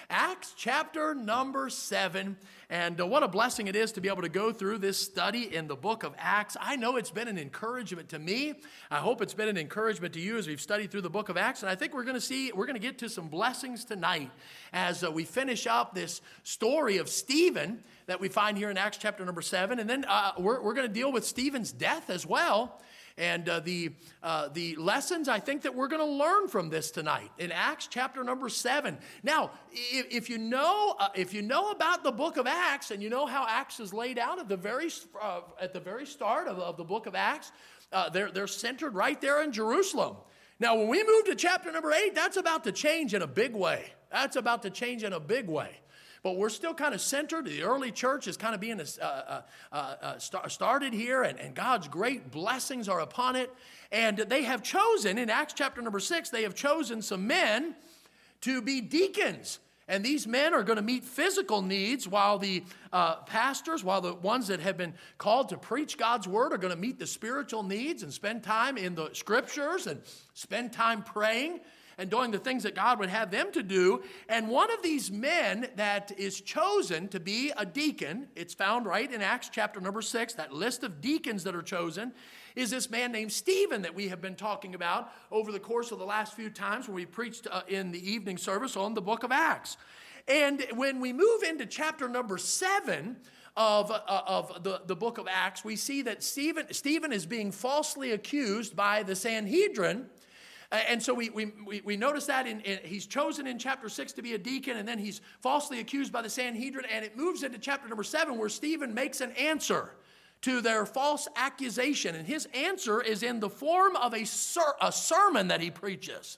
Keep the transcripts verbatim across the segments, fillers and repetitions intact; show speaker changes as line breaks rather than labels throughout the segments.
Acts chapter number seven. And uh, what a blessing it is to be able to go through this study in the book of Acts. I know it's been an encouragement to me. I hope it's been an encouragement to you as we've studied through the book of Acts. And I think we're going to see, we're going to get to some blessings tonight as uh, we finish up this story of Stephen that we find here in Acts chapter number seven. And then uh, we're, we're going to deal with Stephen's death as well. And uh, the uh, the lessons I think that we're going to learn from this tonight in Acts chapter number seven. Now, if, if you know uh, if you know about the book of Acts and you know how Acts is laid out at the very uh, at the very start of, of the book of Acts, uh, they're they're centered right there in Jerusalem. Now, when we move to chapter number eight, that's about to change in a big way. That's about to change in a big way. But we're still kind of centered. The early church is kind of being uh, uh, uh, start, started here, and, and God's great blessings are upon it. And they have chosen, in Acts chapter number six, they have chosen some men to be deacons. And these men are going to meet physical needs while the uh, pastors, while the ones that have been called to preach God's word are going to meet the spiritual needs and spend time in the scriptures and spend time praying and doing the things that God would have them to do. And one of these men that is chosen to be a deacon, it's found right in Acts chapter number six, that list of deacons that are chosen, is this man named Stephen that we have been talking about over the course of the last few times when we preached uh, in the evening service on the book of Acts. And when we move into chapter number seven of, uh, of the, the book of Acts, we see that Stephen, Stephen is being falsely accused by the Sanhedrin. And so we, we, we notice that in, in, he's chosen in chapter six to be a deacon, and then he's falsely accused by the Sanhedrin, and it moves into chapter number seven where Stephen makes an answer to their false accusation. And his answer is in the form of a, ser- a sermon that he preaches.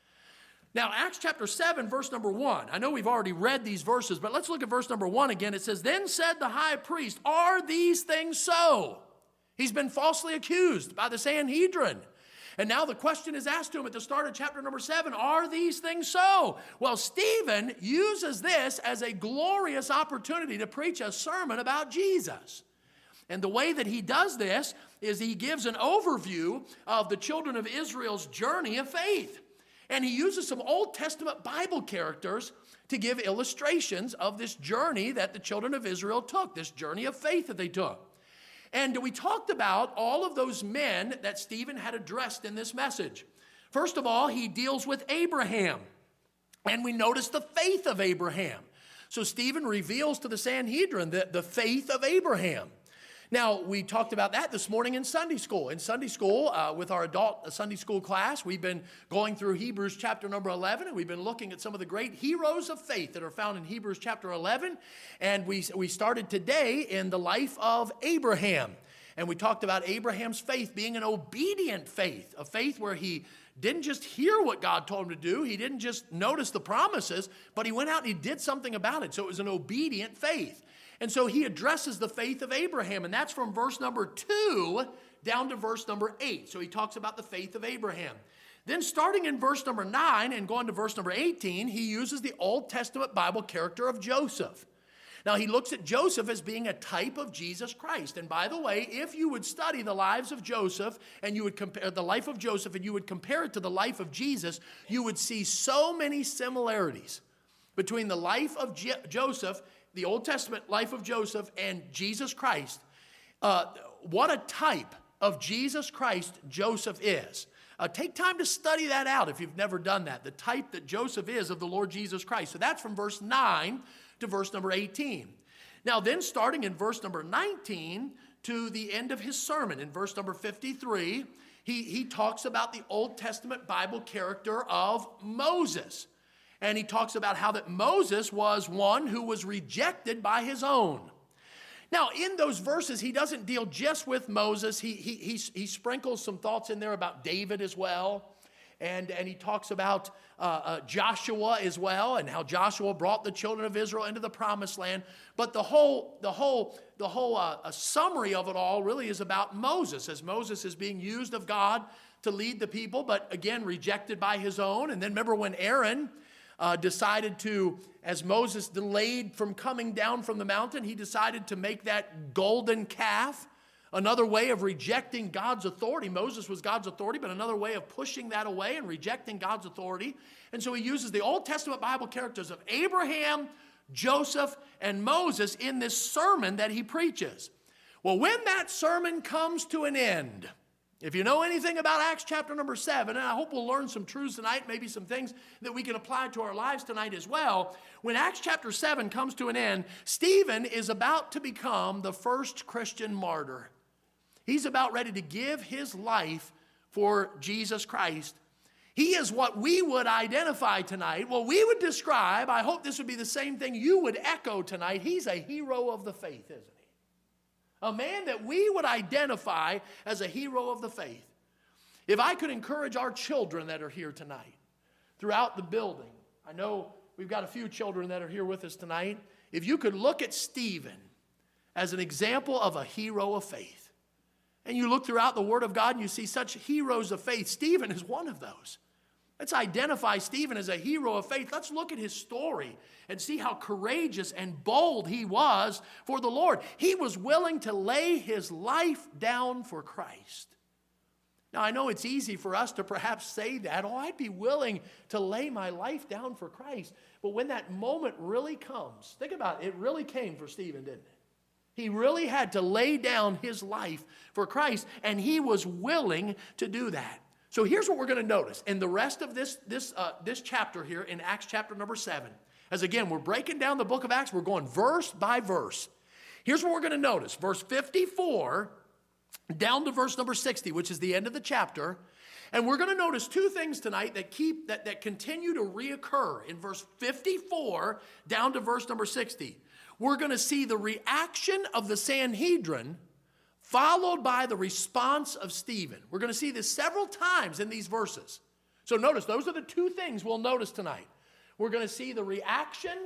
Now, Acts chapter seven, verse number one. I know we've already read these verses, but let's look at verse number one again. It says, "Then said the high priest, 'Are these things so?'" He's been falsely accused by the Sanhedrin. And now the question is asked to him at the start of chapter number seven, are these things so? Well, Stephen uses this as a glorious opportunity to preach a sermon about Jesus. And the way that he does this is he gives an overview of the children of Israel's journey of faith. And he uses some Old Testament Bible characters to give illustrations of this journey that the children of Israel took, this journey of faith that they took. And we talked about all of those men that Stephen had addressed in this message. First of all, he deals with Abraham. And we notice the faith of Abraham. So Stephen reveals to the Sanhedrin the, the faith of Abraham. Now, we talked about that this morning in Sunday school. In Sunday school, uh, with our adult Sunday school class, we've been going through Hebrews chapter number eleven, and we've been looking at some of the great heroes of faith that are found in Hebrews chapter eleven. And we, we started today in the life of Abraham. And we talked about Abraham's faith being an obedient faith, a faith where he didn't just hear what God told him to do, he didn't just notice the promises, but he went out and he did something about it. So it was an obedient faith. And so he addresses the faith of Abraham, and that's from verse number two down to verse number eight. So he talks about the faith of Abraham. Then starting in verse number nine and going to verse number eighteen, he uses the Old Testament Bible character of Joseph. Now he looks at Joseph as being a type of Jesus Christ. And by the way, if you would study the lives of Joseph and you would compare the life of Joseph and you would compare it to the life of Jesus, you would see so many similarities between the life of Je- Joseph, the Old Testament life of Joseph, and Jesus Christ. Uh, what a type of Jesus Christ Joseph is. Uh, take time to study that out if you've never done that, the type that Joseph is of the Lord Jesus Christ. So that's from verse nine to verse number eighteen. Now then, starting in verse number nineteen to the end of his sermon, in verse number fifty-three, he, he talks about the Old Testament Bible character of Moses. And he talks about how that Moses was one who was rejected by his own. Now, in those verses, he doesn't deal just with Moses. He, he, he, he sprinkles some thoughts in there about David as well. And, and he talks about uh, uh, Joshua as well, and how Joshua brought the children of Israel into the promised land. But the whole, the whole, the whole uh, a summary of it all really is about Moses, as Moses is being used of God to lead the people, but again, rejected by his own. And then remember when Aaron Uh, decided to, as Moses delayed from coming down from the mountain, he decided to make that golden calf Another way of rejecting God's authority. Moses was God's authority, but another way of pushing that away and rejecting God's authority. And so he uses the Old Testament Bible characters of Abraham, Joseph, and Moses in this sermon that he preaches. Well, when that sermon comes to an end, if you know anything about Acts chapter number seven, and I hope we'll learn some truths tonight, maybe some things that we can apply to our lives tonight as well. When Acts chapter seven comes to an end, Stephen is about to become the first Christian martyr. He's about ready to give his life for Jesus Christ. He is what we would identify tonight. Well, we would describe, I hope this would be the same thing you would echo tonight. He's a hero of the faith, isn't he? A man that we would identify as a hero of the faith. If I could encourage our children that are here tonight, throughout the building, I know we've got a few children that are here with us tonight. If you could look at Stephen as an example of a hero of faith, and you look throughout the Word of God and you see such heroes of faith, Stephen is one of those. Let's identify Stephen as a hero of faith. Let's look at his story and see how courageous and bold he was for the Lord. He was willing to lay his life down for Christ. Now, I know it's easy for us to perhaps say that, oh, I'd be willing to lay my life down for Christ. But when that moment really comes, think about it, it really came for Stephen, didn't it? He really had to lay down his life for Christ, and he was willing to do that. So here's what we're going to notice in the rest of this, this, uh, this chapter here in Acts chapter number seven. As again, we're breaking down the book of Acts. We're going verse by verse. Here's what we're going to notice. Verse fifty-four down to verse number sixty, which is the end of the chapter. And we're going to notice two things tonight that keep that, that continue to reoccur in verse fifty-four down to verse number sixty. We're going to see the reaction of the Sanhedrin followed by the response of Stephen. We're going to see this several times in these verses. So notice, those are the two things we'll notice tonight. We're going to see the reaction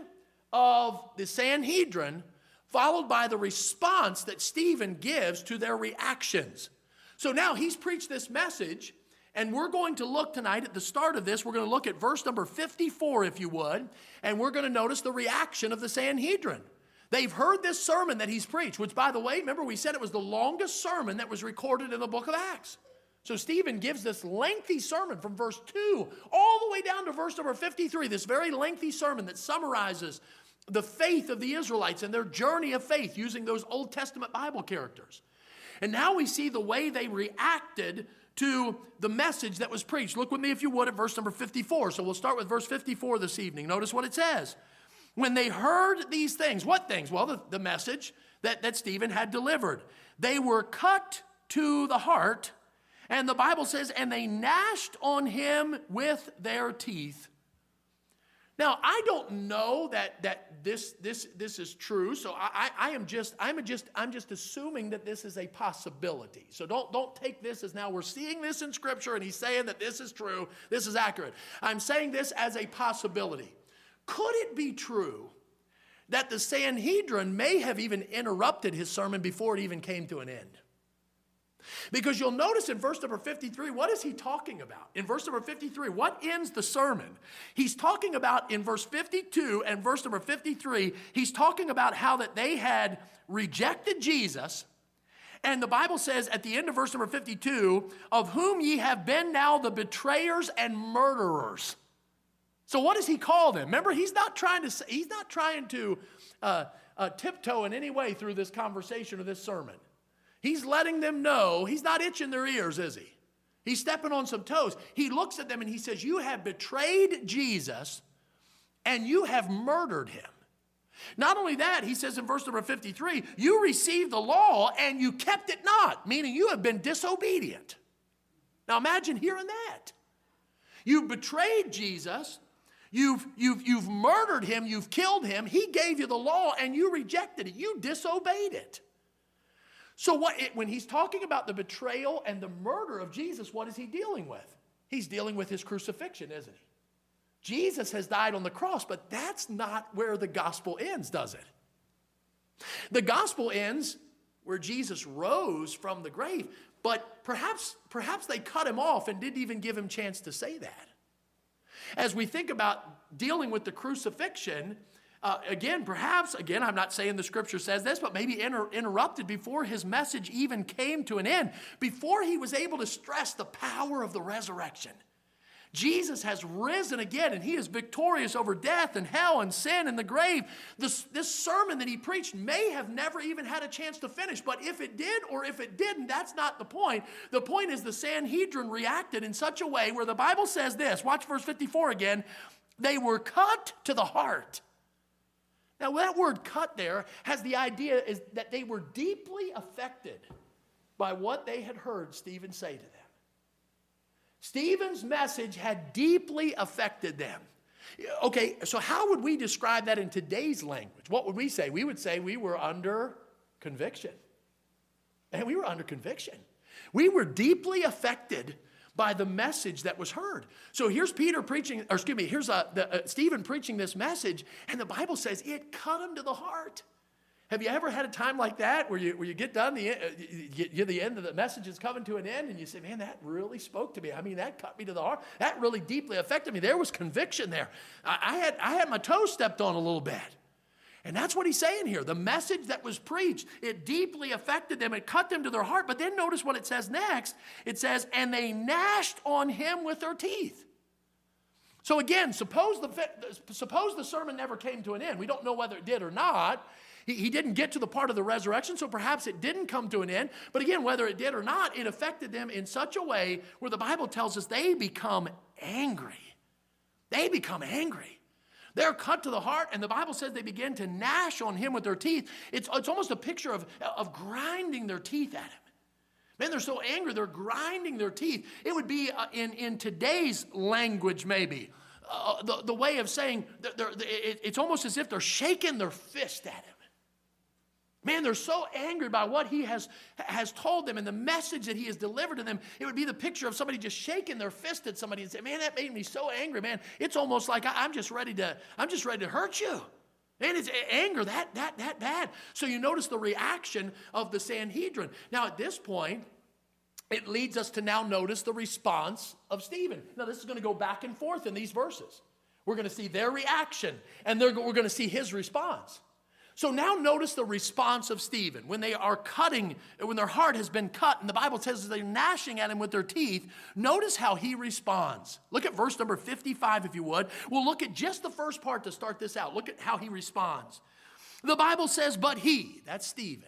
of the Sanhedrin followed by the response that Stephen gives to their reactions. So now he's preached this message, and we're going to look tonight at the start of this. We're going to look at verse number fifty-four, if you would, and we're going to notice the reaction of the Sanhedrin. They've heard this sermon that he's preached, which, by the way, remember we said it was the longest sermon that was recorded in the book of Acts. So Stephen gives this lengthy sermon from verse two all the way down to verse number fifty-three, this very lengthy sermon that summarizes the faith of the Israelites and their journey of faith using those Old Testament Bible characters. And now we see the way they reacted to the message that was preached. Look with me, if you would, at verse number fifty-four. So we'll start with verse fifty-four this evening. Notice what it says. When they heard these things, what things? Well, the, the message that, that Stephen had delivered. They were cut to the heart, and the Bible says, and they gnashed on him with their teeth. Now, I don't know that, that this, this, this is true, so I, I, I am just, I'm just, I'm just assuming that this is a possibility. So don't, don't take this as now we're seeing this in Scripture, and he's saying that this is true, this is accurate. I'm saying this as a possibility. Could it be true that the Sanhedrin may have even interrupted his sermon before it even came to an end? Because you'll notice in verse number fifty-three, what is he talking about? In verse number fifty-three, what ends the sermon? He's talking about, in verse fifty-two and verse number fifty-three, he's talking about how that they had rejected Jesus. And the Bible says at the end of verse number fifty-two, of whom ye have been now the betrayers and murderers. So what does he call them? Remember, he's not trying to, he's not trying to uh, uh, tiptoe in any way through this conversation or this sermon. He's letting them know, he's not itching their ears, is he? He's stepping on some toes. He looks at them and he says, you have betrayed Jesus and you have murdered him. Not only that, he says in verse number fifty-three, you received the law and you kept it not, meaning you have been disobedient. Now imagine hearing that. You betrayed Jesus. You've, you've, you've murdered him, you've killed him, he gave you the law and you rejected it, you disobeyed it. So what it, when he's talking about the betrayal and the murder of Jesus, what is he dealing with? He's dealing with his crucifixion, isn't he? Jesus has died on the cross, but that's not where the gospel ends, does it? The gospel ends where Jesus rose from the grave, but perhaps, perhaps they cut him off and didn't even give him a chance to say that. As we think about dealing with the crucifixion, Uh, again, perhaps, again, I'm not saying the scripture says this, but maybe inter- interrupted before his message even came to an end, before he was able to stress the power of the resurrection. Jesus has risen again, and he is victorious over death and hell and sin and the grave. This, this sermon that he preached may have never even had a chance to finish, but if it did or if it didn't, that's not the point. The point is the Sanhedrin reacted in such a way where the Bible says this. Watch verse fifty-four again. They were cut to the heart. Now, that word cut there has the idea is that they were deeply affected by what they had heard Stephen say to them. Stephen's message had deeply affected them. Okay, so how would we describe that in today's language? What would we say? We would say we were under conviction. And we were under conviction. We were deeply affected by the message that was heard. So here's Peter preaching, or excuse me, here's uh, the, uh, Stephen preaching this message, and the Bible says it cut him to the heart. Have you ever had a time like that where you, where you get done, the, uh, you, you, the end of the message is coming to an end, and you say, man, that really spoke to me. I mean, that cut me to the heart. That really deeply affected me. There was conviction there. I, I, had, I had my toes stepped on a little bit. And that's what he's saying here. The message that was preached, it deeply affected them. It cut them to their heart. But then notice what it says next. It says, and they gnashed on him with their teeth. So again, suppose the, suppose the sermon never came to an end. We don't know whether it did or not. He, he didn't get to the part of the resurrection, so perhaps it didn't come to an end. But again, whether it did or not, it affected them in such a way where the Bible tells us they become angry. They become angry. They're cut to the heart, and the Bible says they begin to gnash on him with their teeth. It's, it's almost a picture of, of grinding their teeth at him. Man, they're so angry, they're grinding their teeth. It would be uh, in, in today's language, maybe, uh, the, the way of saying, they're, they're, it, it's almost as if they're shaking their fist at him. Man, they're so angry by what he has, has told them and the message that he has delivered to them. It would be the picture of somebody just shaking their fist at somebody and saying, man, that made me so angry, man. It's almost like I, I'm just ready to, I'm just ready to hurt you. Man, it's anger that, that, that bad. So you notice the reaction of the Sanhedrin. Now at this point, it leads us to now notice the response of Stephen. Now this is going to go back and forth in these verses. We're going to see their reaction, and we're going to see his response. So now notice the response of Stephen. When they are cutting, when their heart has been cut, and the Bible says they're gnashing at him with their teeth, notice how he responds. Look at verse number fifty-five, if you would. We'll look at just the first part to start this out. Look at how he responds. The Bible says, but he, that's Stephen,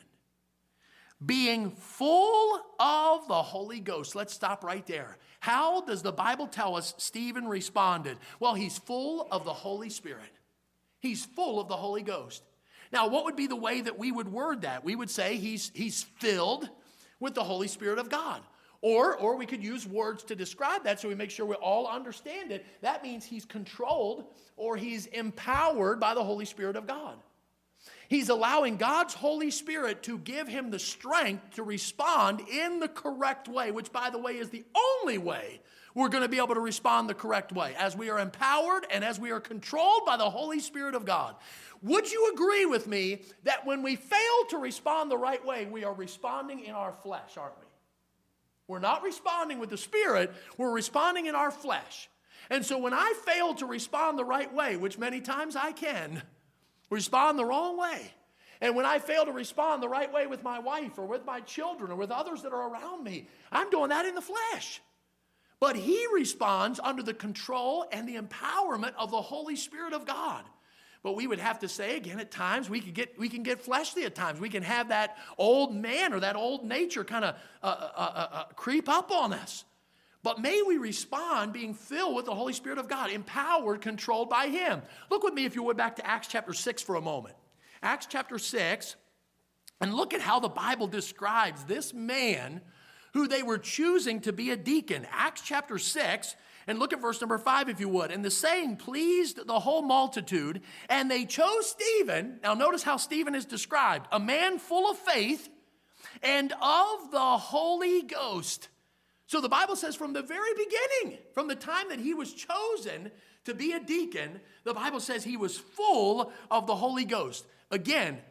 being full of the Holy Ghost. Let's stop right there. How does the Bible tell us Stephen responded? Well, he's full of the Holy Spirit. He's full of the Holy Ghost. Now, what would be the way that we would word that? We would say he's, he's filled with the Holy Spirit of God. Or, or we could use words to describe that so we make sure we all understand it. That means he's controlled or he's empowered by the Holy Spirit of God. He's allowing God's Holy Spirit to give him the strength to respond in the correct way, which, by the way, is the only way we're going to be able to respond the correct way, as we are empowered and as we are controlled by the Holy Spirit of God. Would you agree with me that when we fail to respond the right way, we are responding in our flesh, aren't we? We're not responding with the Spirit, we're responding in our flesh. And so when I fail to respond the right way, which many times I can, respond the wrong way. And when I fail to respond the right way with my wife or with my children or with others that are around me, I'm doing that in the flesh. But he responds under the control and the empowerment of the Holy Spirit of God. But we would have to say, again, at times, we can get, we can get fleshly at times. We can have that old man or that old nature kind of uh, uh, uh, uh, creep up on us. But may we respond being filled with the Holy Spirit of God, empowered, controlled by him. Look with me, if you would, back to Acts chapter six for a moment. Acts chapter six, and look at how the Bible describes this man who they were choosing to be a deacon. Acts chapter six, and look at verse number five, if you would. And the saying pleased the whole multitude, and they chose Stephen. Now notice how Stephen is described. A man full of faith and of the Holy Ghost. So the Bible says from the very beginning, from the time that he was chosen to be a deacon, the Bible says he was full of the Holy Ghost. Again,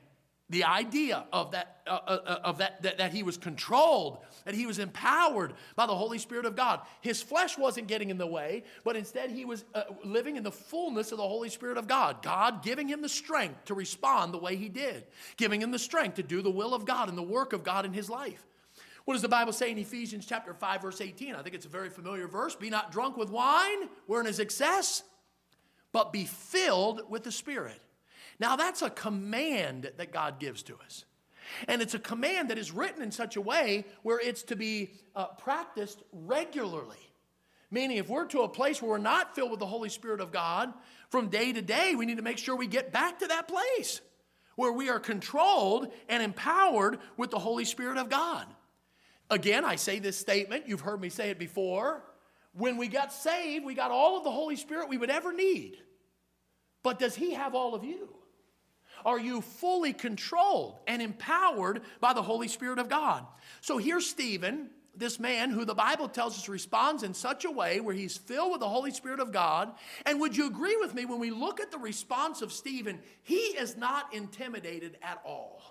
The idea of that, uh, uh, of that, that, that he was controlled, that he was empowered by the Holy Spirit of God. His flesh wasn't getting in the way, but instead he was uh, living in the fullness of the Holy Spirit of God. God giving him the strength to respond the way he did, giving him the strength to do the will of God and the work of God in his life. What does the Bible say in Ephesians chapter five, verse eighteen? I think it's a very familiar verse. Be not drunk with wine, wherein is excess, but be filled with the Spirit. Now, that's a command that God gives to us. And it's a command that is written in such a way where it's to be uh, practiced regularly. Meaning, if we're to a place where we're not filled with the Holy Spirit of God, from day to day, we need to make sure we get back to that place where we are controlled and empowered with the Holy Spirit of God. Again, I say this statement. You've heard me say it before. When we got saved, we got all of the Holy Spirit we would ever need. But does He have all of you? Are you fully controlled and empowered by the Holy Spirit of God? So here's Stephen, this man who the Bible tells us responds in such a way where he's filled with the Holy Spirit of God. And would you agree with me, when we look at the response of Stephen, he is not intimidated at all.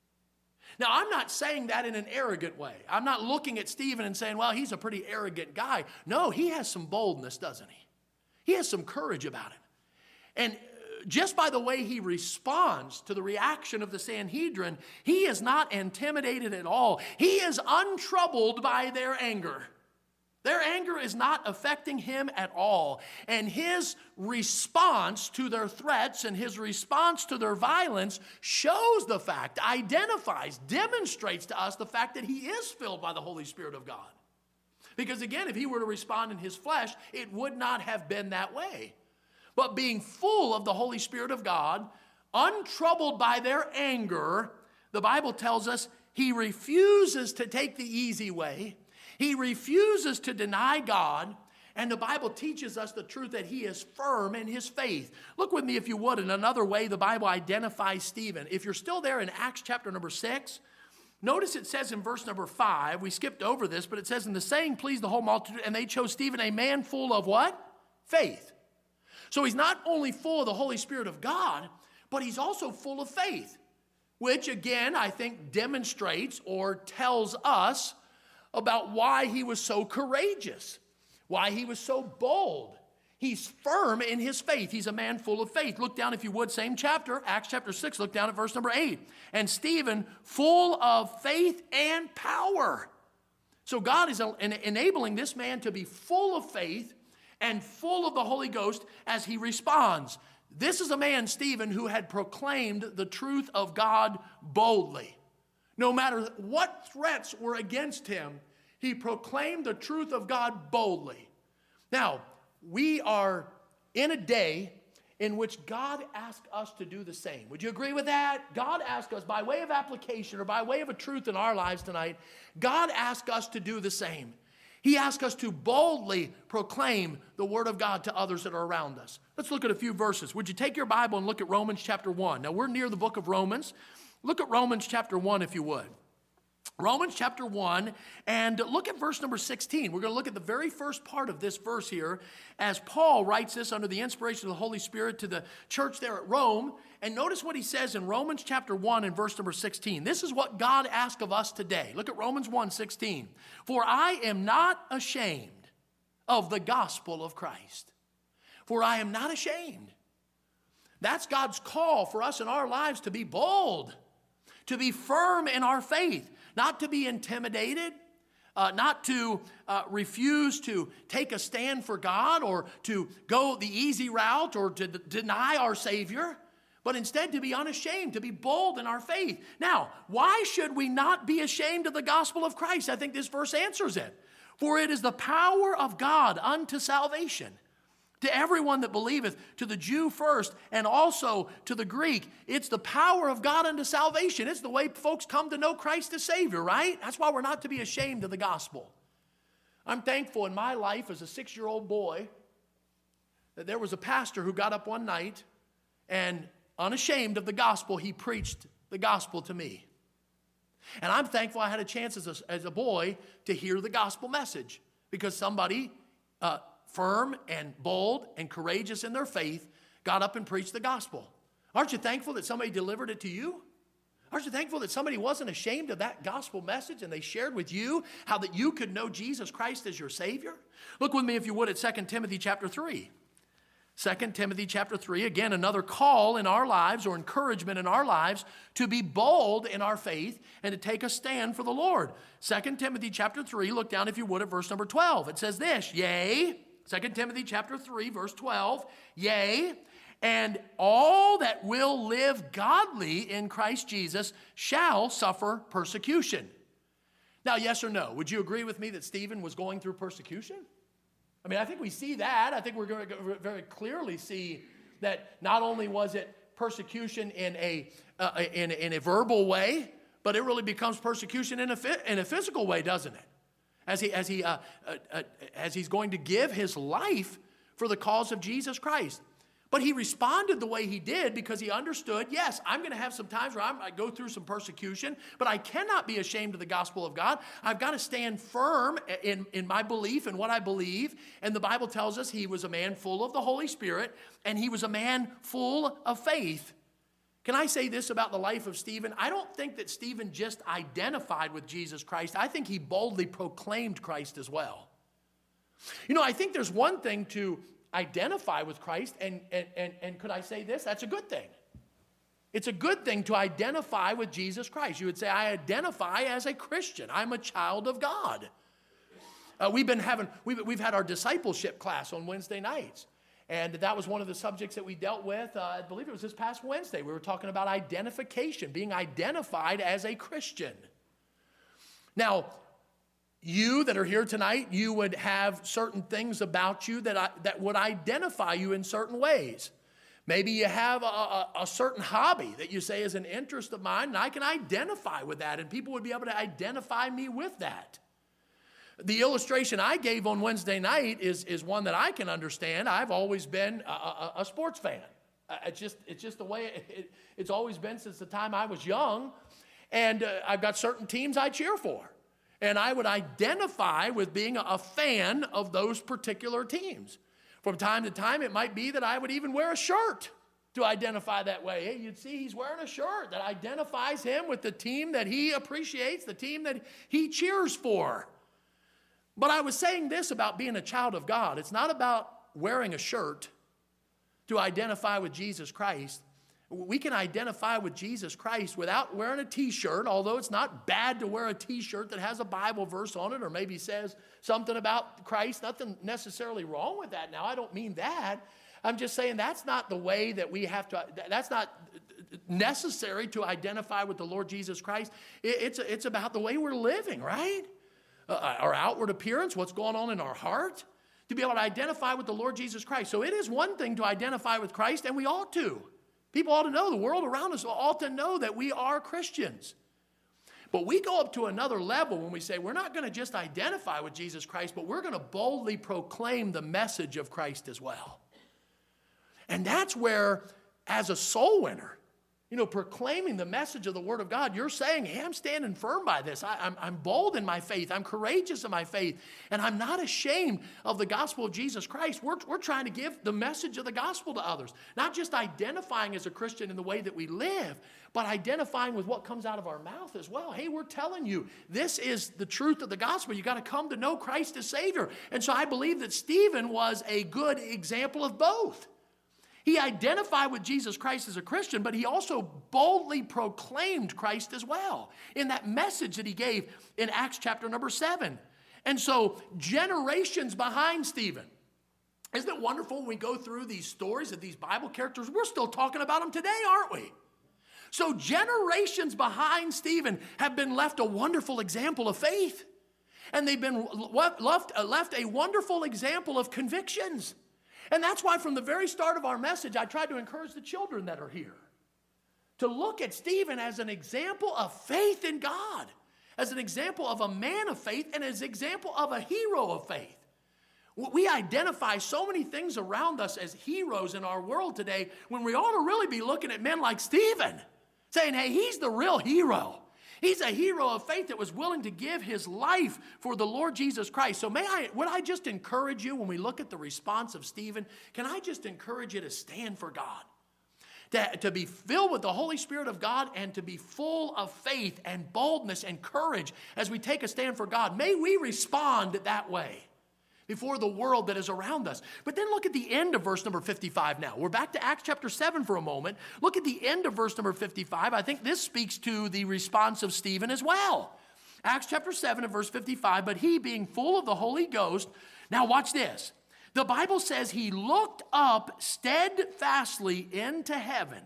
Now, I'm not saying that in an arrogant way. I'm not looking at Stephen and saying, well, he's a pretty arrogant guy. No, he has some boldness, doesn't he? He has some courage about him. And just by the way he responds to the reaction of the Sanhedrin, he is not intimidated at all. He is untroubled by their anger. Their anger is not affecting him at all. And his response to their threats and his response to their violence shows the fact, identifies, demonstrates to us the fact that he is filled by the Holy Spirit of God. Because again, if he were to respond in his flesh, it would not have been that way. But being full of the Holy Spirit of God, untroubled by their anger, the Bible tells us he refuses to take the easy way. He refuses to deny God. And the Bible teaches us the truth that he is firm in his faith. Look with me, if you would, in another way the Bible identifies Stephen. If you're still there in Acts chapter number six, notice it says in verse number five, we skipped over this, but it says, and the saying pleased the whole multitude, and they chose Stephen, a man full of what? Faith. So he's not only full of the Holy Spirit of God, but he's also full of faith, which again, I think demonstrates or tells us about why he was so courageous, why he was so bold. He's firm in his faith. He's a man full of faith. Look down, if you would, same chapter, Acts chapter six, look down at verse number eight. And Stephen, full of faith and power. So God is enabling this man to be full of faith and full of the Holy Ghost as he responds. This is a man, Stephen, who had proclaimed the truth of God boldly. No matter what threats were against him, he proclaimed the truth of God boldly. Now, we are in a day in which God asks us to do the same. Would you agree with that? God asks us, by way of application or by way of a truth in our lives tonight, God asks us to do the same. He asks us to boldly proclaim the Word of God to others that are around us. Let's look at a few verses. Would you take your Bible and look at Romans chapter one? Now, we're near the book of Romans. Look at Romans chapter one, if you would. Romans chapter one, and look at verse number sixteen. We're going to look at the very first part of this verse here as Paul writes this under the inspiration of the Holy Spirit to the church there at Rome. And notice what he says in Romans chapter one and verse number sixteen. This is what God asks of us today. Look at Romans one sixteen. For I am not ashamed of the gospel of Christ. For I am not ashamed. That's God's call for us in our lives to be bold, to be firm in our faith, not to be intimidated, uh, not to uh, refuse to take a stand for God or to go the easy route or to d- deny our Savior, but instead to be unashamed, to be bold in our faith. Now, why should we not be ashamed of the gospel of Christ? I think this verse answers it. For it is the power of God unto salvation, to everyone that believeth, to the Jew first, and also to the Greek. It's the power of God unto salvation. It's the way folks come to know Christ as Savior, right? That's why we're not to be ashamed of the gospel. I'm thankful in my life as a six-year-old boy that there was a pastor who got up one night and, unashamed of the gospel, he preached the gospel to me. And I'm thankful I had a chance as a, as a boy to hear the gospel message, because somebody uh, firm and bold and courageous in their faith got up and preached the gospel. Aren't you thankful that somebody delivered it to you? Aren't you thankful that somebody wasn't ashamed of that gospel message and they shared with you how that you could know Jesus Christ as your Savior? Look with me, if you would, at Second Timothy chapter three. Second Timothy chapter three, again, another call in our lives or encouragement in our lives to be bold in our faith and to take a stand for the Lord. Second Timothy chapter three, look down, if you would, at verse number twelve. It says this, yea, Second Timothy chapter three, verse twelve, yea, and all that will live godly in Christ Jesus shall suffer persecution. Now, yes or no, would you agree with me that Stephen was going through persecution? I mean, I think we see that. I think we're going to very clearly see that not only was it persecution in a, uh, in, in a verbal way, but it really becomes persecution in a, in a physical way, doesn't it? As, he, as, he, uh, uh, uh, as he's going to give his life for the cause of Jesus Christ. But he responded the way he did because he understood, yes, I'm going to have some times where I'm, I go through some persecution, but I cannot be ashamed of the gospel of God. I've got to stand firm in, in my belief and what I believe. And the Bible tells us he was a man full of the Holy Spirit, and he was a man full of faith. Can I say this about the life of Stephen? I don't think that Stephen just identified with Jesus Christ. I think he boldly proclaimed Christ as well. You know, I think there's one thing to identify with Christ, and, and, and, and could I say this? That's a good thing. It's a good thing to identify with Jesus Christ. You would say, I identify as a Christian. I'm a child of God. Uh, we've been having, we've, we've had our discipleship class on Wednesday nights, and that was one of the subjects that we dealt with. Uh, I believe it was this past Wednesday. We were talking about identification, being identified as a Christian. Now, you that are here tonight, you would have certain things about you that, I, that would identify you in certain ways. Maybe you have a, a, a certain hobby that you say is an interest of mine, and I can identify with that, and people would be able to identify me with that. The illustration I gave on Wednesday night is, is one that I can understand. I've always been a, a, a sports fan. It's just, it's just the way it, it, it's always been since the time I was young, and uh, I've got certain teams I cheer for. And I would identify with being a fan of those particular teams. From time to time, it might be that I would even wear a shirt to identify that way. Hey, you'd see he's wearing a shirt that identifies him with the team that he appreciates, the team that he cheers for. But I was saying this about being a child of God. It's not about wearing a shirt to identify with Jesus Christ. We can identify with Jesus Christ without wearing a t-shirt, although it's not bad to wear a t-shirt that has a Bible verse on it or maybe says something about Christ. Nothing necessarily wrong with that now. I don't mean that. I'm just saying that's not the way that we have to, that's not necessary to identify with the Lord Jesus Christ. It's, it's about the way we're living, right? Uh, our outward appearance, what's going on in our heart, to be able to identify with the Lord Jesus Christ. So it is one thing to identify with Christ, and we ought to. People ought to know, the world around us ought to know that we are Christians. But we go up to another level when we say we're not going to just identify with Jesus Christ, but we're going to boldly proclaim the message of Christ as well. And that's where, as a soul winner, you know, proclaiming the message of the Word of God, you're saying, hey, I'm standing firm by this. I, I'm, I'm bold in my faith. I'm courageous in my faith. And I'm not ashamed of the gospel of Jesus Christ. We're, we're trying to give the message of the gospel to others. Not just identifying as a Christian in the way that we live, but identifying with what comes out of our mouth as well. Hey, we're telling you, this is the truth of the gospel. You got to come to know Christ as Savior. And so I believe that Stephen was a good example of both. He identified with Jesus Christ as a Christian, but he also boldly proclaimed Christ as well in that message that he gave in Acts chapter number seven. And so generations behind Stephen. Isn't it wonderful when we go through these stories of these Bible characters? We're still talking about them today, aren't we? So generations behind Stephen have been left a wonderful example of faith. And they've been left, left a wonderful example of convictions. And that's why from the very start of our message, I tried to encourage the children that are here to look at Stephen as an example of faith in God, as an example of a man of faith, and as an example of a hero of faith. We identify so many things around us as heroes in our world today when we ought to really be looking at men like Stephen, saying, hey, he's the real hero. He's a hero of faith that was willing to give his life for the Lord Jesus Christ. So may I, would I just encourage you when we look at the response of Stephen, can I just encourage you to stand for God? to, to be filled with the Holy Spirit of God and to be full of faith and boldness and courage as we take a stand for God. May we respond that way before the world that is around us. But then look at the end of verse number fifty-five now. We're back to Acts chapter seven for a moment. Look at the end of verse number fifty-five. I think this speaks to the response of Stephen as well. Acts chapter seven and verse fifty-five, but he being full of the Holy Ghost, now watch this. The Bible says he looked up steadfastly into heaven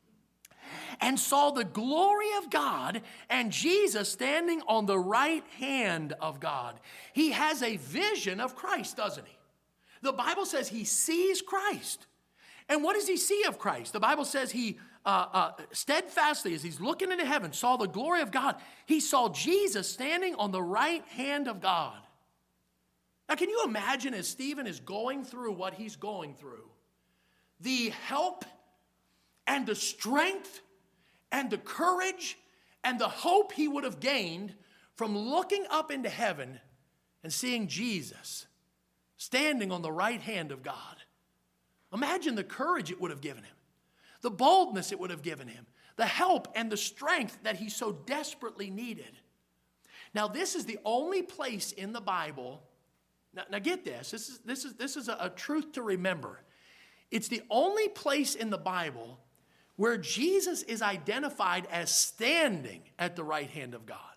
and saw the glory of God and Jesus standing on the right hand of God. He has a vision of Christ, doesn't he? The Bible says he sees Christ. And what does he see of Christ? The Bible says he uh, uh, steadfastly, as he's looking into heaven, saw the glory of God. He saw Jesus standing on the right hand of God. Now, can you imagine as Stephen is going through what he's going through, the help and the strength and the courage and the hope he would have gained from looking up into heaven and seeing Jesus standing on the right hand of God? Imagine the courage it would have given him, the boldness it would have given him, the help and the strength that he so desperately needed. Now, this is the only place in the Bible. Now, now get this. This is, this is, this is a, a truth to remember. It's the only place in the Bible where Jesus is identified as standing at the right hand of God.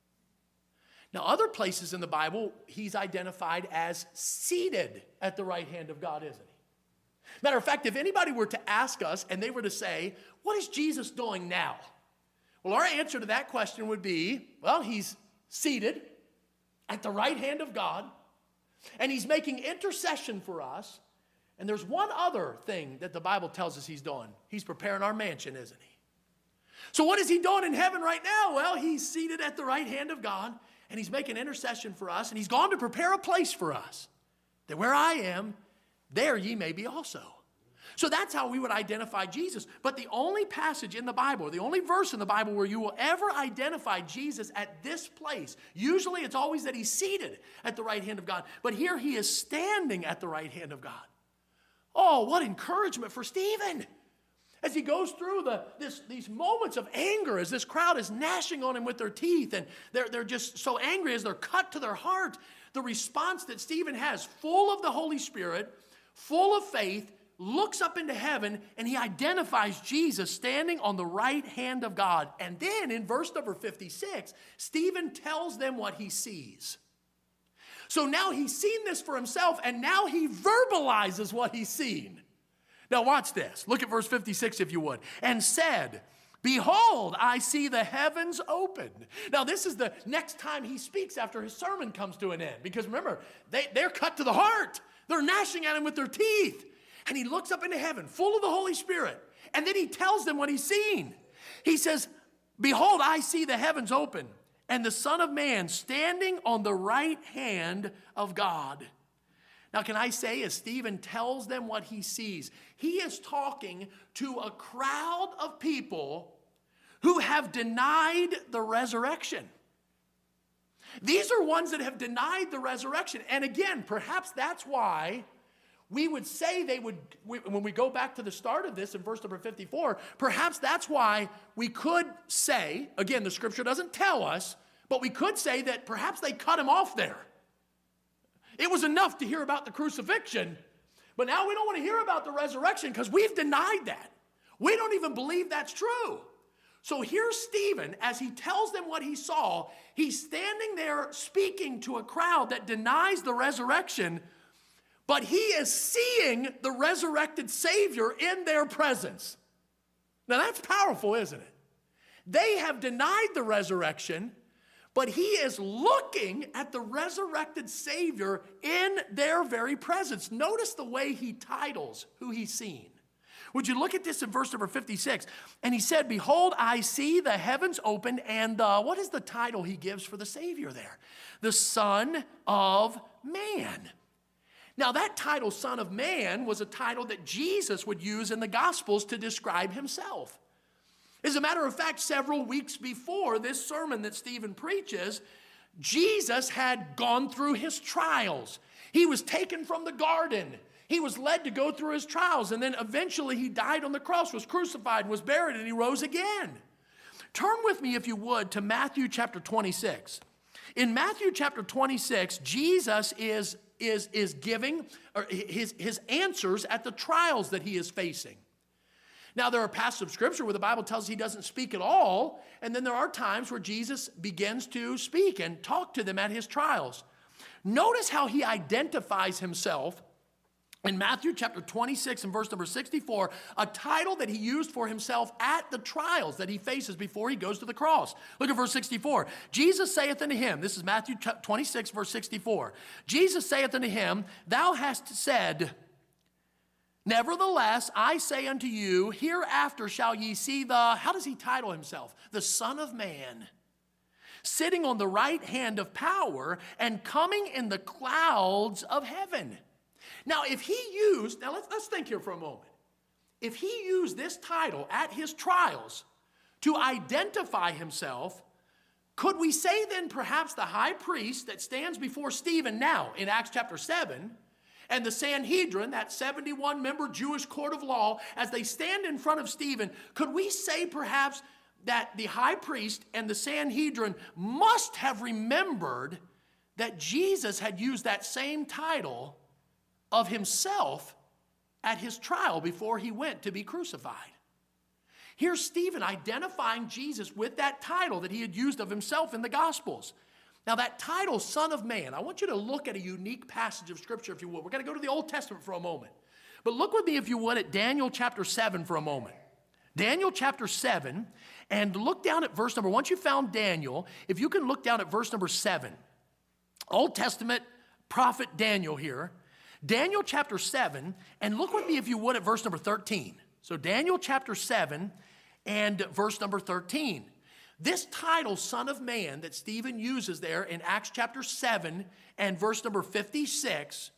Now, other places in the Bible, he's identified as seated at the right hand of God, isn't he? Matter of fact, if anybody were to ask us and they were to say, what is Jesus doing now? Well, our answer to that question would be, well, he's seated at the right hand of God, and he's making intercession for us. And there's one other thing that the Bible tells us he's doing. He's preparing our mansion, isn't he? So what is he doing in heaven right now? Well, he's seated at the right hand of God, and he's making intercession for us, and he's gone to prepare a place for us, that where I am, there ye may be also. So that's how we would identify Jesus. But the only passage in the Bible, the only verse in the Bible where you will ever identify Jesus at this place, usually it's always that he's seated at the right hand of God. But here he is standing at the right hand of God. Oh, what encouragement for Stephen as he goes through the, this, these moments of anger, as this crowd is gnashing on him with their teeth, and they're, they're just so angry as they're cut to their heart. The response that Stephen has, full of the Holy Spirit, full of faith, looks up into heaven, and he identifies Jesus standing on the right hand of God. And then in verse number fifty-six, Stephen tells them what he sees. So now he's seen this for himself, and now he verbalizes what he's seen. Now watch this. Look at verse fifty-six if you would. And said, behold, I see the heavens opened. Now this is the next time he speaks after his sermon comes to an end. Because remember, they, they're cut to the heart. They're gnashing at him with their teeth. And he looks up into heaven, full of the Holy Spirit. And then he tells them what he's seen. He says, behold, I see the heavens open, and the Son of Man standing on the right hand of God. Now, can I say, as Stephen tells them what he sees, he is talking to a crowd of people who have denied the resurrection. These are ones that have denied the resurrection. And again, perhaps that's why we would say they would, when we go back to the start of this in verse number fifty-four, perhaps that's why we could say, again, the scripture doesn't tell us, but we could say that perhaps they cut him off there. It was enough to hear about the crucifixion, but now we don't want to hear about the resurrection because we've denied that. We don't even believe that's true. So here's Stephen, as he tells them what he saw, he's standing there speaking to a crowd that denies the resurrection, but he is seeing the resurrected Savior in their presence. Now that's powerful, isn't it? They have denied the resurrection, but he is looking at the resurrected Savior in their very presence. Notice the way he titles who he's seen. Would you look at this in verse number fifty-six? And he said, behold, I see the heavens opened, and the, what is the title he gives for the Savior there? The Son of Man. Now that title, Son of Man, was a title that Jesus would use in the Gospels to describe himself. As a matter of fact, several weeks before this sermon that Stephen preaches, Jesus had gone through his trials. He was taken from the garden. He was led to go through his trials, and then eventually he died on the cross, was crucified, was buried, and he rose again. Turn with me, if you would, to Matthew chapter twenty-six. In Matthew chapter twenty-six, Jesus is, is, is giving his, his answers at the trials that he is facing. Now, there are passages of Scripture where the Bible tells us he doesn't speak at all, and then there are times where Jesus begins to speak and talk to them at his trials. Notice how he identifies himself in Matthew chapter twenty-six and verse number sixty-four, a title that he used for himself at the trials that he faces before he goes to the cross. Look at verse sixty-four. Jesus saith unto him, this is Matthew twenty-six, verse sixty-four. Jesus saith unto him, thou hast said, nevertheless, I say unto you, hereafter shall ye see the, how does he title himself? The Son of Man, sitting on the right hand of power and coming in the clouds of heaven. Now, if he used, now let's, let's think here for a moment. If he used this title at his trials to identify himself, could we say then perhaps the high priest that stands before Stephen now in Acts chapter seven, and the Sanhedrin, that seventy-one member Jewish court of law, as they stand in front of Stephen, could we say perhaps that the high priest and the Sanhedrin must have remembered that Jesus had used that same title of himself at his trial before he went to be crucified? Here's Stephen identifying Jesus with that title that he had used of himself in the Gospels. Now that title, Son of Man, I want you to look at a unique passage of Scripture, if you will. We're going to go to the Old Testament for a moment. But look with me, if you would, at Daniel chapter seven for a moment. Daniel chapter seven, and look down at verse number, once you found Daniel, if you can look down at verse number seven. Old Testament prophet Daniel here. Daniel chapter seven, and look with me, if you would, at verse number thirteen. So Daniel chapter seven and verse number thirteen. This title, Son of Man, that Stephen uses there in Acts chapter seven and verse number fifty-six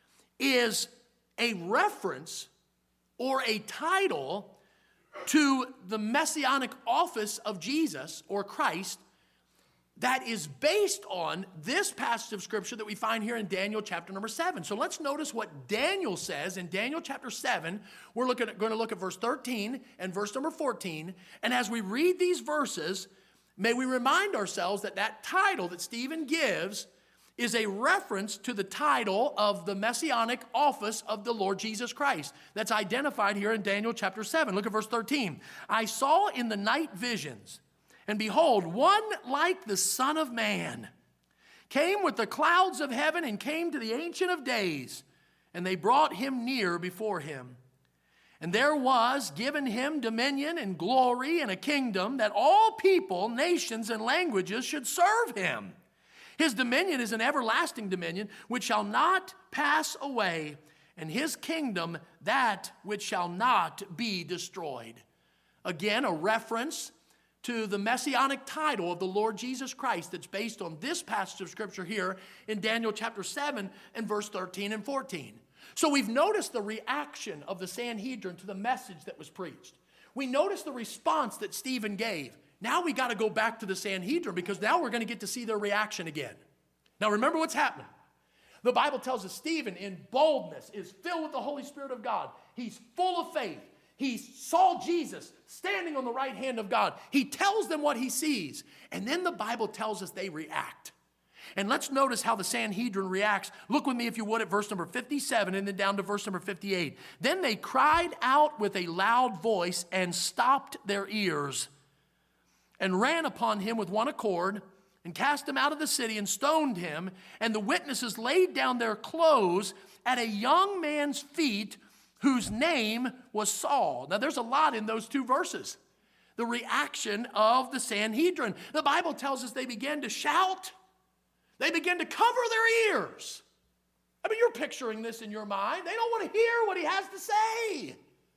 is a reference or a title to the messianic office of Jesus or Christ that is based on this passage of Scripture that we find here in Daniel chapter number seven. So let's notice what Daniel says in Daniel chapter seven. We're looking at, going to look at verse thirteen and verse number fourteen. And as we read these verses, may we remind ourselves that that title that Stephen gives is a reference to the title of the messianic office of the Lord Jesus Christ that's identified here in Daniel chapter seven. Look at verse thirteen. I saw in the night visions, and behold, one like the Son of Man came with the clouds of heaven and came to the Ancient of Days, and they brought him near before him. And there was given him dominion and glory and a kingdom that all people, nations, and languages should serve him. His dominion is an everlasting dominion which shall not pass away, and his kingdom that which shall not be destroyed. Again, a reference to the messianic title of the Lord Jesus Christ that's based on this passage of Scripture here in Daniel chapter seven and verse thirteen and fourteen. So we've noticed the reaction of the Sanhedrin to the message that was preached. We noticed the response that Stephen gave. Now we got to go back to the Sanhedrin because now we're going to get to see their reaction again. Now remember what's happening. The Bible tells us Stephen in boldness is filled with the Holy Spirit of God. He's full of faith. He saw Jesus standing on the right hand of God. He tells them what he sees. And then the Bible tells us they react. And let's notice how the Sanhedrin reacts. Look with me, if you would, at verse number fifty-seven and then down to verse number fifty-eight. Then they cried out with a loud voice and stopped their ears and ran upon him with one accord and cast him out of the city and stoned him. And the witnesses laid down their clothes at a young man's feet whose name was Saul. Now there's a lot in those two verses. The reaction of the Sanhedrin. The Bible tells us they began to shout. They began to cover their ears. I mean, you're picturing this in your mind. They don't want to hear what he has to say.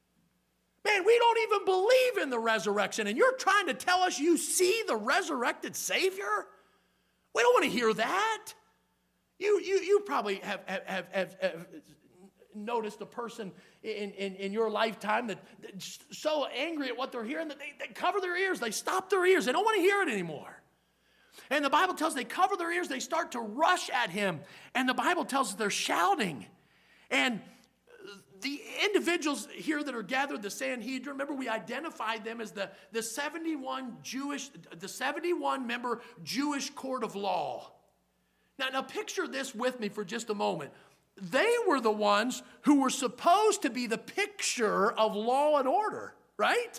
Man, we don't even believe in the resurrection, and you're trying to tell us you see the resurrected Savior? We don't want to hear that. You, you, you probably have, have, have, have, have noticed a person in, in, in your lifetime that, that's so angry at what they're hearing that they, they cover their ears. They stop their ears. They don't want to hear it anymore. And the Bible tells us they cover their ears. They start to rush at him. And the Bible tells us they're shouting. And the individuals here that are gathered, the Sanhedrin, remember we identified them as the, the seventy-one Jewish, the seventy-one member Jewish court of law. Now, now picture this with me for just a moment. They were the ones who were supposed to be the picture of law and order, right?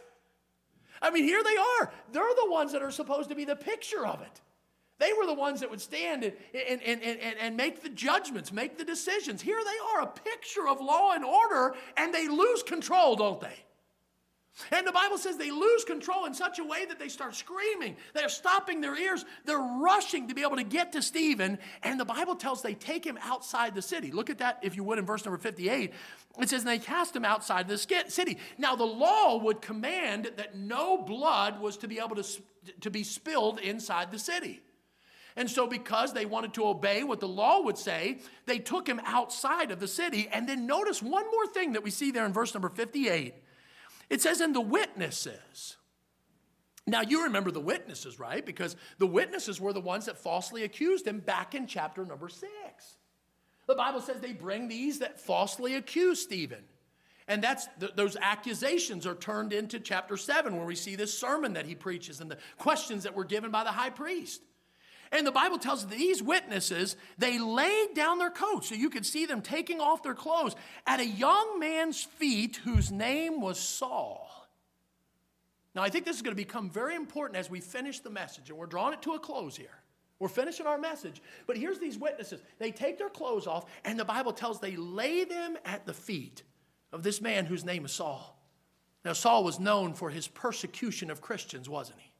I mean, here they are. They're the ones that are supposed to be the picture of it. They were the ones that would stand and, and, and, and, and make the judgments, make the decisions. Here they are, a picture of law and order, and they lose control, don't they? And the Bible says they lose control in such a way that they start screaming. They're stopping their ears. They're rushing to be able to get to Stephen. And the Bible tells they take him outside the city. Look at that, if you would, in verse number fifty-eight. It says, and they cast him outside the city. Now, the law would command that no blood was to be able to, to be spilled inside the city. And so because they wanted to obey what the law would say, they took him outside of the city. And then notice one more thing that we see there in verse number fifty-eight. It says, and the witnesses. Now, you remember the witnesses, right? Because the witnesses were the ones that falsely accused him back in chapter number six. The Bible says they bring these that falsely accuse Stephen. And that's th- those accusations are turned into chapter seven, where we see this sermon that he preaches and the questions that were given by the high priest. And the Bible tells us these witnesses, they laid down their coats, so you could see them taking off their clothes, at a young man's feet whose name was Saul. Now, I think this is going to become very important as we finish the message, and we're drawing it to a close here. We're finishing our message. But here's these witnesses. They take their clothes off, and the Bible tells they lay them at the feet of this man whose name is Saul. Now, Saul was known for his persecution of Christians, wasn't he?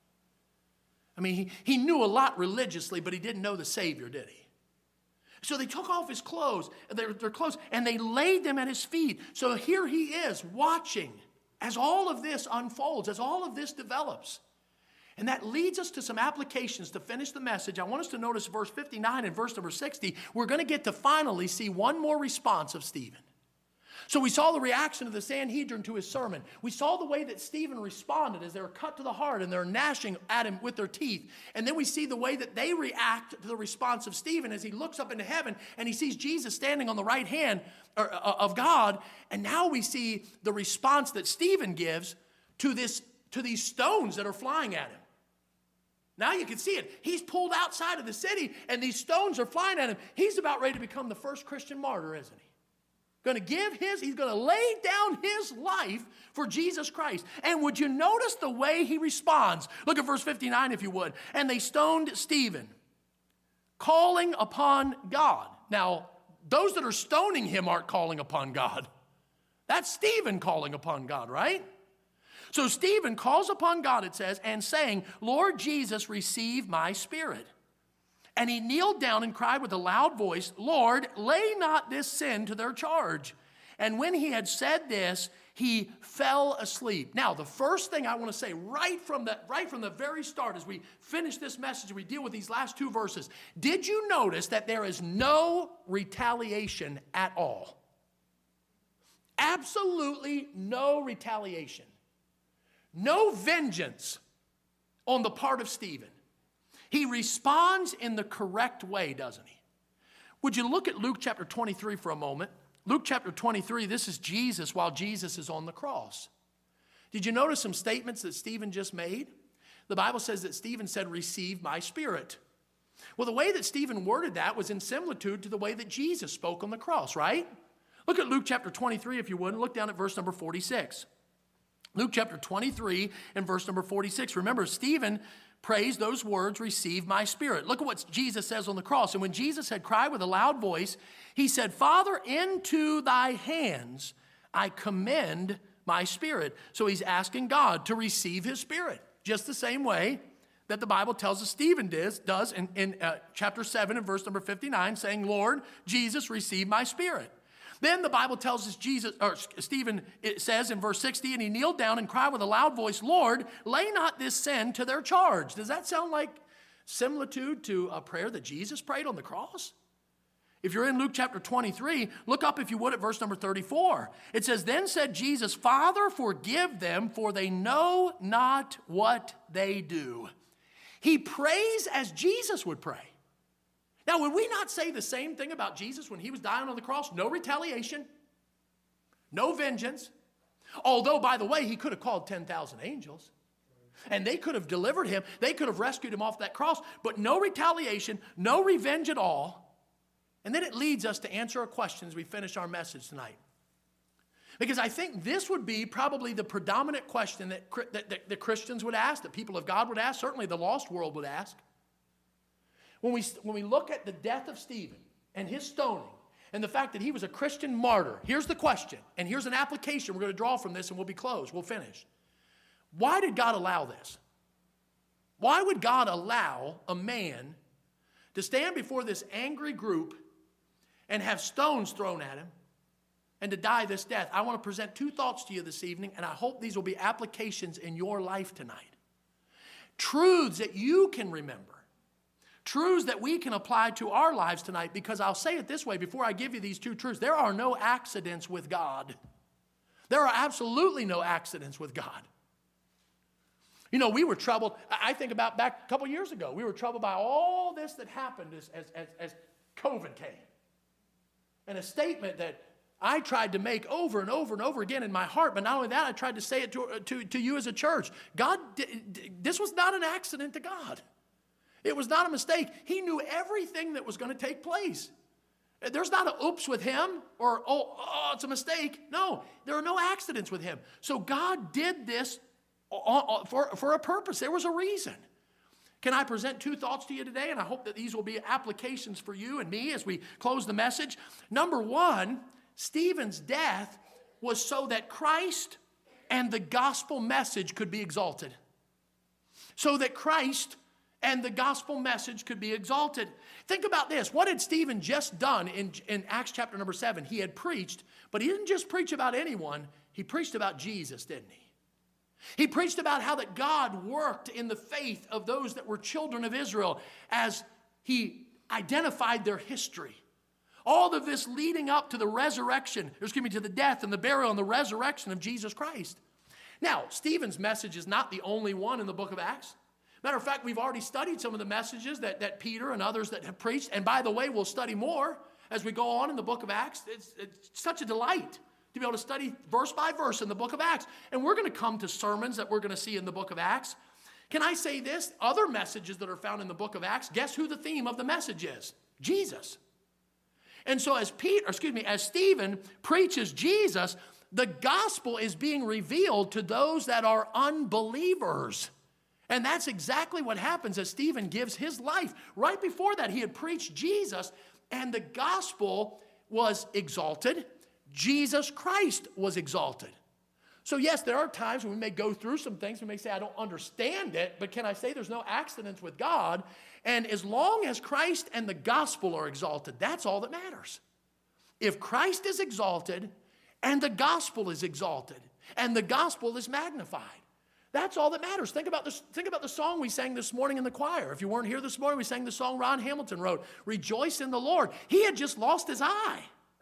I mean, he, he knew a lot religiously, but he didn't know the Savior, did he? So they took off his clothes, their, their clothes, and they laid them at his feet. So here he is watching as all of this unfolds, as all of this develops. And that leads us to some applications to finish the message. I want us to notice verse fifty-nine and verse number sixty. We're going to get to finally see one more response of Stephen. So we saw the reaction of the Sanhedrin to his sermon. We saw the way that Stephen responded as they were cut to the heart and they're gnashing at him with their teeth. And then we see the way that they react to the response of Stephen as he looks up into heaven and he sees Jesus standing on the right hand of God. And now we see the response that Stephen gives to this, to these stones that are flying at him. Now you can see it. He's pulled outside of the city and these stones are flying at him. He's about ready to become the first Christian martyr, isn't he? Going to give his, he's going to lay down his life for Jesus Christ. And would you notice the way he responds? Look at verse fifty-nine if you would. And they stoned Stephen, calling upon God. Now, those that are stoning him aren't calling upon God. That's Stephen calling upon God, right? So Stephen calls upon God, it says, and saying, Lord Jesus, receive my spirit. And he kneeled down and cried with a loud voice, Lord, lay not this sin to their charge. And when he had said this, he fell asleep. Now, the first thing I want to say right from the, right from the very start as we finish this message, we deal with these last two verses. Did you notice that there is no retaliation at all? Absolutely no retaliation. No vengeance on the part of Stephen. He responds in the correct way, doesn't he? Would you look at Luke chapter twenty-three for a moment? Luke chapter twenty-three, this is Jesus while Jesus is on the cross. Did you notice some statements that Stephen just made? The Bible says that Stephen said, receive my spirit. Well, the way that Stephen worded that was in similitude to the way that Jesus spoke on the cross, right? Look at Luke chapter twenty-three, if you would, and look down at verse number forty-six. Luke chapter twenty-three and verse number forty-six. Remember, Stephen praise those words, receive my spirit. Look at what Jesus says on the cross. And when Jesus had cried with a loud voice, he said, Father, into thy hands I commend my spirit. So he's asking God to receive his spirit, just the same way that the Bible tells us Stephen does, does in, in uh, chapter seven and verse number fifty-nine, saying, Lord, Jesus, receive my spirit. Then the Bible tells us Jesus, or Stephen, it says in verse sixty, and he kneeled down and cried with a loud voice, Lord, lay not this sin to their charge. Does that sound like similitude to a prayer that Jesus prayed on the cross? If you're in Luke chapter twenty-three, look up if you would at verse number thirty-four. It says, then said Jesus, Father, forgive them, for they know not what they do. He prays as Jesus would pray. Now, would we not say the same thing about Jesus when he was dying on the cross? No retaliation, no vengeance. Although, by the way, he could have called ten thousand angels. And they could have delivered him. They could have rescued him off that cross. But no retaliation, no revenge at all. And then it leads us to answer a question as we finish our message tonight. Because I think this would be probably the predominant question that, that, that the Christians would ask, that people of God would ask, certainly the lost world would ask. When we, when we look at the death of Stephen and his stoning and the fact that he was a Christian martyr, here's the question, and here's an application we're going to draw from this, and we'll be closed, we'll finish. Why did God allow this? Why would God allow a man to stand before this angry group and have stones thrown at him and to die this death? I want to present two thoughts to you this evening, and I hope these will be applications in your life tonight. Truths that you can remember. Truths that we can apply to our lives tonight, because I'll say it this way before I give you these two truths. There are no accidents with God. There are absolutely no accidents with God. You know, we were troubled. I think about back a couple years ago. We were troubled by all this that happened as, as, as, as COVID came. And a statement that I tried to make over and over and over again in my heart. But not only that, I tried to say it to, to, to you as a church. God, this was not an accident to God. It was not a mistake. He knew everything that was going to take place. There's not an oops with him or, oh, oh, it's a mistake. No, there are no accidents with him. So God did this for, for a purpose. There was a reason. Can I present two thoughts to you today? And I hope that these will be applications for you and me as we close the message. Number one, Stephen's death was so that Christ and the gospel message could be exalted. So that Christ and the gospel message could be exalted. Think about this. What had Stephen just done in, in Acts chapter number seven? He had preached, but he didn't just preach about anyone. He preached about Jesus, didn't he? He preached about how that God worked in the faith of those that were children of Israel as he identified their history. All of this leading up to the resurrection, excuse me, to the death and the burial and the resurrection of Jesus Christ. Now, Stephen's message is not the only one in the book of Acts. Matter of fact, we've already studied some of the messages that, that Peter and others that have preached. And by the way, we'll study more as we go on in the book of Acts. It's, it's such a delight to be able to study verse by verse in the book of Acts. And we're going to come to sermons that we're going to see in the book of Acts. Can I say this? Other messages that are found in the book of Acts, guess who the theme of the message is? Jesus. And so as Peter, excuse me, as Stephen preaches Jesus, the gospel is being revealed to those that are unbelievers. And that's exactly what happens as Stephen gives his life. Right before that, he had preached Jesus, and the gospel was exalted. Jesus Christ was exalted. So yes, there are times when we may go through some things. We may say, I don't understand it, but can I say there's no accidents with God? And as long as Christ and the gospel are exalted, that's all that matters. If Christ is exalted and the gospel is exalted and the gospel is magnified, that's all that matters. Think about this, think about the song we sang this morning in the choir. If you weren't here this morning, we sang the song Ron Hamilton wrote, Rejoice in the Lord. He had just lost his eye.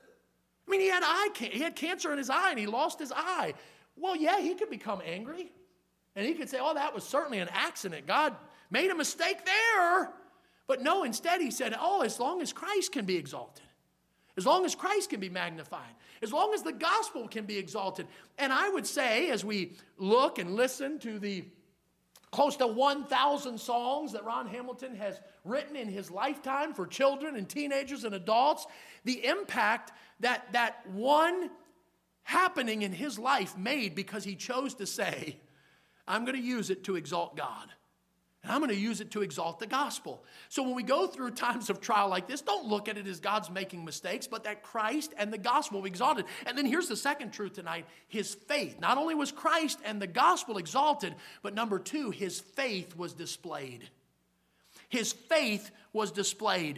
I mean, he had eye can- he had cancer in his eye and he lost his eye. Well, yeah, he could become angry. And he could say, oh, that was certainly an accident. God made a mistake there. But no, instead he said, oh, as long as Christ can be exalted, as long as Christ can be magnified, as long as the gospel can be exalted. And I would say, as we look and listen to the close to one thousand songs that Ron Hamilton has written in his lifetime for children and teenagers and adults, the impact that that one happening in his life made because he chose to say, I'm going to use it to exalt God. And I'm going to use it to exalt the gospel. So when we go through times of trial like this, don't look at it as God's making mistakes, but that Christ and the gospel were exalted. And then here's the second truth tonight. His faith. Not only was Christ and the gospel exalted, but number two, his faith was displayed. His faith was displayed.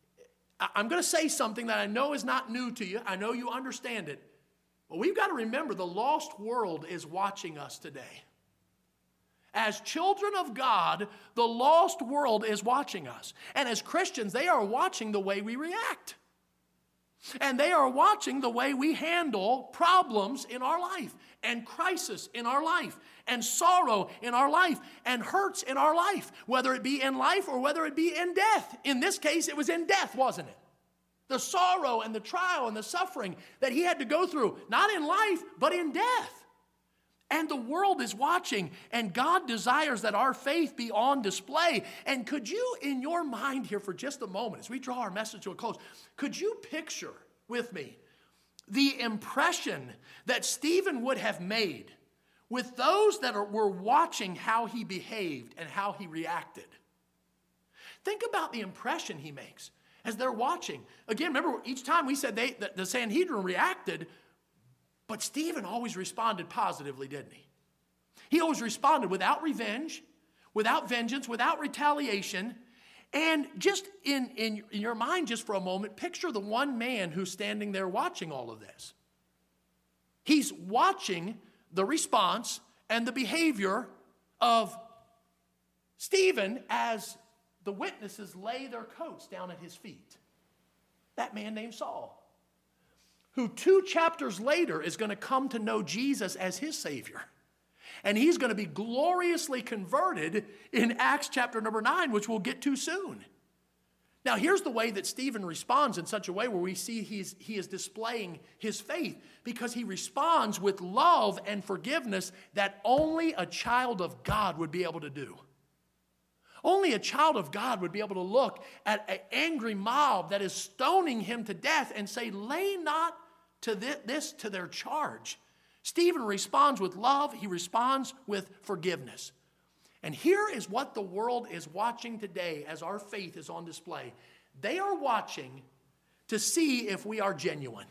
I'm going to say something that I know is not new to you. I know you understand it. But we've got to remember the lost world is watching us today. As children of God, the lost world is watching us. And as Christians, they are watching the way we react. And they are watching the way we handle problems in our life, and crisis in our life, and sorrow in our life, and hurts in our life, whether it be in life or whether it be in death. In this case, it was in death, wasn't it? the sorrow and the trial and the suffering that he had to go through, not in life, but in death. And the world is watching, and God desires that our faith be on display. And could you, in your mind here for just a moment, as we draw our message to a close, could you picture with me the impression that Stephen would have made with those that are, were watching how he behaved and how he reacted? Think about the impression he makes as they're watching. Again, remember, each time we said they, the, the Sanhedrin reacted, but Stephen always responded positively, didn't he? He always responded without revenge, without vengeance, without retaliation. And just in, in, in your mind, just for a moment, picture the one man who's standing there watching all of this. He's watching the response and the behavior of Stephen as the witnesses lay their coats down at his feet. That man named Saul, who two chapters later is going to come to know Jesus as his Savior. And he's going to be gloriously converted in Acts chapter number nine, which we'll get to soon. Now, here's the way that Stephen responds in such a way where we see he's, he is displaying his faith, because he responds with love and forgiveness that only a child of God would be able to do. Only a child of God would be able to look at an angry mob that is stoning him to death and say, lay not to this to their charge. Stephen responds with love. He responds with forgiveness. And here is what the world is watching today as our faith is on display. They are watching to see if we are genuine,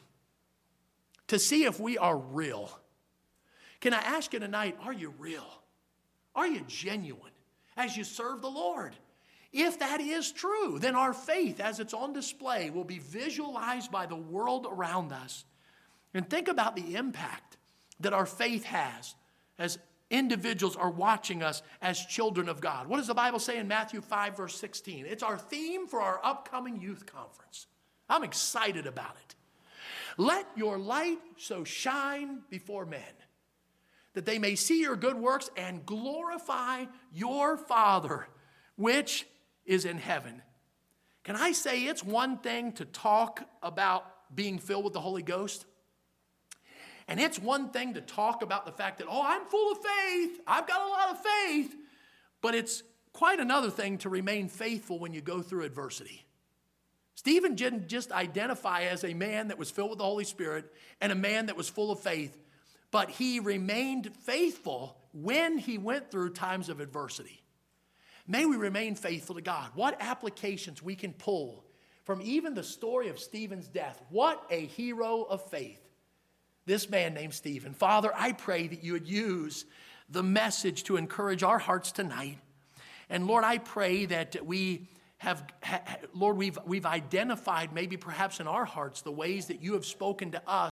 to see if we are real. Can I ask you tonight, are you real? Are you genuine as you serve the Lord? If that is true, then our faith, as it's on display, will be visualized by the world around us. And think about the impact that our faith has as individuals are watching us as children of God. What does the Bible say in Matthew five, verse sixteen? It's our theme for our upcoming youth conference. I'm excited about it. Let your light so shine before men, that they may see your good works and glorify your Father, which is in heaven. Can I say it's one thing to talk about being filled with the Holy Ghost? And it's one thing to talk about the fact that, oh, I'm full of faith. I've got a lot of faith. But it's quite another thing to remain faithful when you go through adversity. Stephen didn't just identify as a man that was filled with the Holy Spirit and a man that was full of faith, but he remained faithful when he went through times of adversity. May we remain faithful to God. What applications we can pull from even the story of Stephen's death. What a hero of faith this man named Stephen. Father, I pray that you would use the message to encourage our hearts tonight. And Lord, I pray that we have, Lord, we've, we've identified maybe perhaps in our hearts the ways that you have spoken to us